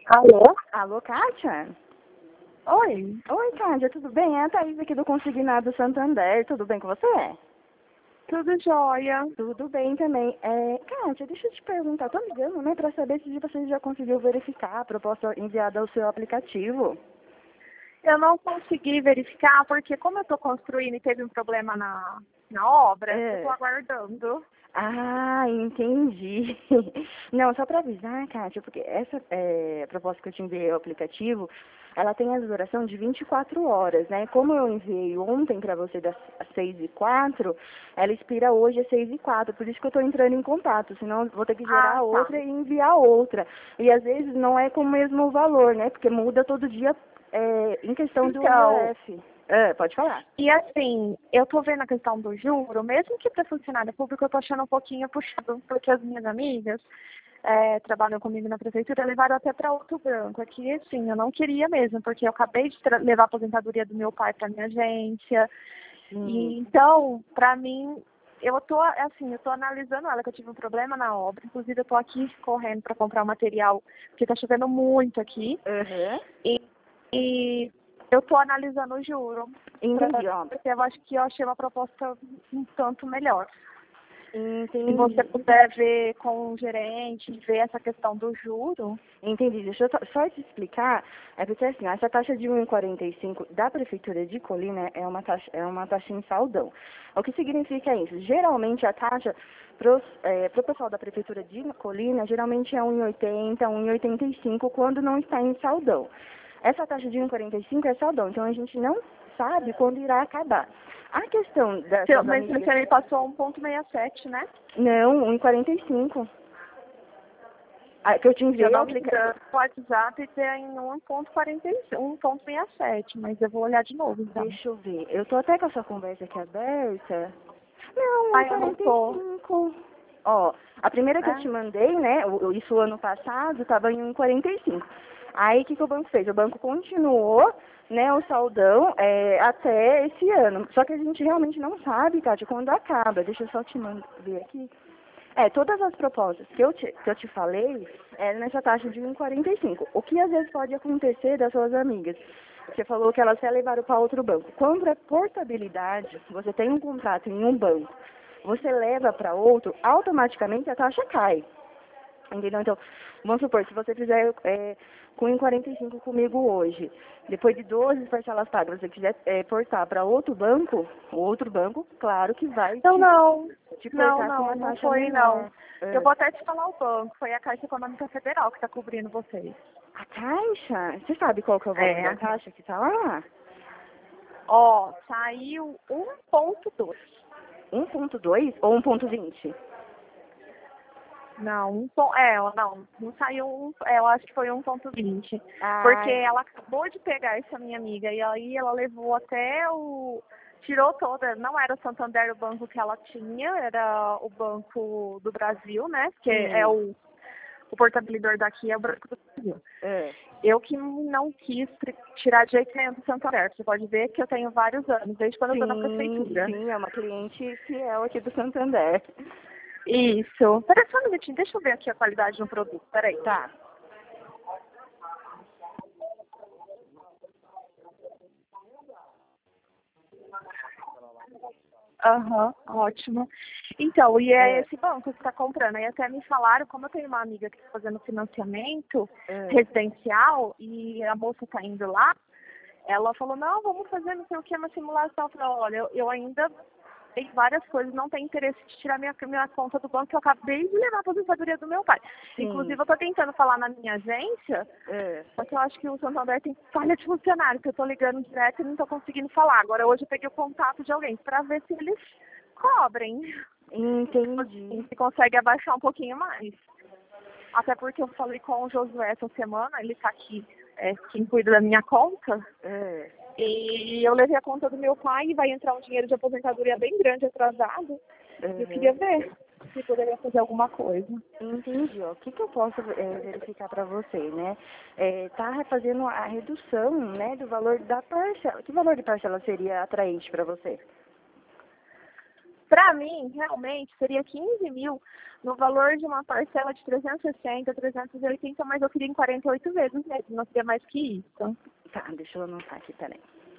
Alô? Alô, Kátia? Oi. Oi, Kátia, tudo bem? É a Thaís aqui do Consignado Santander. Tudo bem com você? Tudo jóia? Tudo bem também. Kátia, deixa eu te perguntar. Tô ligando, né, pra saber se você já conseguiu verificar a proposta enviada ao seu aplicativo. Eu não consegui verificar porque como eu tô construindo e teve um problema na obra, eu tô aguardando. Ah, entendi. Não, só para avisar, Kátia, porque essa proposta que eu te enviei ao aplicativo, ela tem a duração de 24 horas, né? Como eu enviei ontem para você das 6h04, ela expira hoje às 6h04, por isso que eu estou entrando em contato, senão eu vou ter que gerar Ah, tá. outra e enviar outra. E às vezes não é com o mesmo valor, né? Porque muda todo dia em questão do Então, IOF. Pode falar. e assim, eu tô vendo a questão do juro, mesmo que para funcionário público eu tô achando um pouquinho puxado, porque as minhas amigas trabalham comigo na prefeitura, levaram até para outro banco. Aqui, assim, eu não queria mesmo, porque eu acabei de levar a aposentadoria do meu pai para minha agência. E, então, para mim, eu tô analisando ela, que eu tive um problema na obra. Inclusive, eu tô aqui correndo para comprar o material, porque tá chovendo muito aqui. Uhum. E eu tô analisando o juro. Entendi, ó. Porque eu acho que eu achei uma proposta um tanto melhor. Entendi. Se você puder ver com o gerente, ver essa questão do juro. Entendi. Deixa eu só te explicar. É porque assim, essa taxa de 1,45 da Prefeitura de Colina é uma taxa em saldão. O que significa isso? Geralmente a taxa pro pessoal da Prefeitura de Colina, geralmente é 1,80, 1,85 quando não está em saldão. Essa taxa de 1,45 é saldão, então a gente não sabe quando irá acabar. A questão das suas Mas amigas... você me passou 1,67, né? Não, 1,45. Que eu te enviei Eu o não me aplicativo. engano, o WhatsApp tem 1,47, mas eu vou olhar de novo, então. Deixa eu ver. Eu tô até com a sua conversa aqui aberta. Não, Ah, eu não tô. 1,45. Ó, a primeira que eu te É? mandei, né, isso ano passado, tava em 1,45. Aí, o que o banco fez? O banco continuou, né, o saldão até esse ano. Só que a gente realmente não sabe, Kátia, quando acaba. Deixa eu só te ver aqui. Todas as propostas que eu te falei é nessa taxa de 1,45. O que às vezes pode acontecer das suas amigas? Você falou que elas se levaram para outro banco. Quando é portabilidade, você tem um contrato em um banco, você leva para outro, automaticamente a taxa cai. Entendeu? Então, vamos supor, se você fizer com 1,45 comigo hoje, depois de 12 parcelas pagas, você quiser portar para outro banco, o outro banco, claro que vai te portar com uma Não taxa foi, não. menor. Eu vou até te falar o banco, foi a Caixa Econômica Federal que está cobrindo vocês. A Caixa? Você sabe qual que é o valor da taxa que está lá? Ó, saiu 1,2. 1,2 ou 1,20? Não, não saiu eu acho que foi 1,20. Porque Ah, ela acabou de pegar essa minha amiga e aí ela levou até tirou toda, não era o Santander o banco que ela tinha, era o Banco do Brasil, né? Que é o portabilizador daqui é o Banco do Brasil. Eu que não quis tirar de jeito nenhum do Santander. Você pode ver que eu tenho vários anos, desde quando eu estou na prefeitura. Sim, é uma cliente fiel aqui do Santander. Isso. Peraí só um minutinho, deixa eu ver aqui a qualidade do produto. Peraí. Tá. Aham, ótimo. Então, e é esse banco que está comprando. Aí até me falaram, como eu tenho uma amiga que está fazendo financiamento residencial e a moça está indo lá, ela falou, não, vamos fazer não sei o que, uma simulação. Eu falei, olha, eu ainda tenho várias coisas, não tenho interesse de tirar minha conta do banco, que eu acabei de levar a aposentadoria do meu pai. Sim. Inclusive, eu estou tentando falar na minha agência, porque eu acho que o Santander tem falha de funcionário, que eu estou ligando direto e não estou conseguindo falar. Agora, hoje eu peguei o contato de alguém para ver se eles cobrem. Entendi. Se consegue abaixar um pouquinho mais. Até porque eu falei com o Josué essa semana, ele está aqui, quem cuida da minha conta. E eu levei a conta do meu pai e vai entrar um dinheiro de aposentadoria bem grande atrasado. Eu queria ver se poderia fazer alguma coisa. Entendi. Ó. O que eu posso verificar para você, né? Tá fazendo a redução, né, do valor da parcela. Que valor de parcela seria atraente para você? Para mim, realmente, seria 15 mil no valor de uma parcela de 360, 380, mas eu queria em 48 vezes mesmo, não seria mais que isso. Tá, deixa eu anotar aqui, peraí.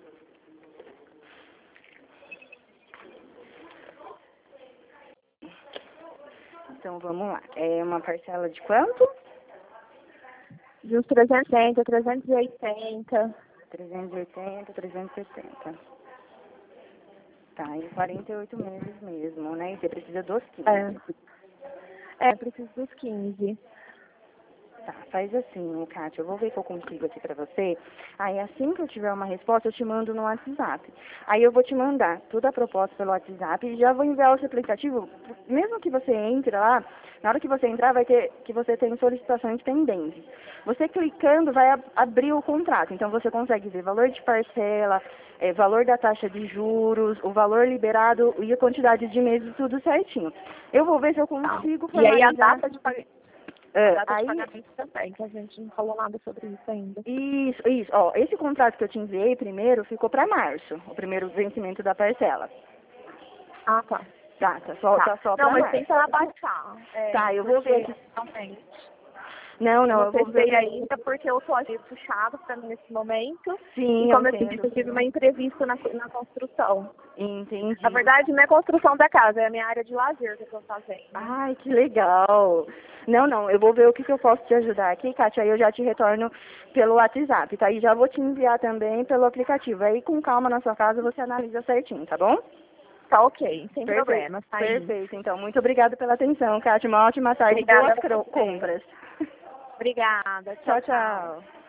Então, vamos lá. É uma parcela de quanto? De uns 360, 380. 380, 370. Tá, em 48 meses mesmo, né? E você precisa dos 15. Preciso dos 15. Tá, faz assim, Kátia, eu vou ver o que eu consigo aqui pra você. Aí assim que eu tiver uma resposta, eu te mando no WhatsApp. Aí eu vou te mandar toda a proposta pelo WhatsApp e já vou enviar o seu aplicativo. Mesmo que você entre lá, na hora que você entrar, vai ter que você tem solicitações pendentes. Você clicando vai abrir o contrato. Então você consegue ver valor de parcela, valor da taxa de juros, o valor liberado e a quantidade de meses, tudo certinho. Eu vou ver se eu consigo E aí a formalizar. data de pagamento. A data de Aí, pagamento também, que a gente não falou nada sobre isso ainda. isso. Ó, esse contrato que eu te enviei primeiro ficou para março, o primeiro vencimento da parcela. Ah, tá. Tá só Não, para mas março. tenta abaixar. Tá, eu vou ver aqui. Realmente. Não, Eu eu vou testei ver. ainda porque eu tô ali puxado para mim nesse momento. Sim, E eu como eu te disse, entendo. eu tive uma entrevista na construção. Entendi. Na verdade, não é construção da casa, é a minha área de lazer que eu tô fazendo. Ai, que legal. Não, eu vou ver o que eu posso te ajudar aqui, Kátia, aí eu já te retorno pelo WhatsApp, tá? E já vou te enviar também pelo aplicativo. Aí com calma na sua casa você analisa certinho, tá bom? Tá ok, sem problemas, tá aí. Perfeito, então. Muito obrigada pela atenção, Kátia. Uma ótima tarde e Obrigada boas a você. compras. Obrigada. Tchau, tchau.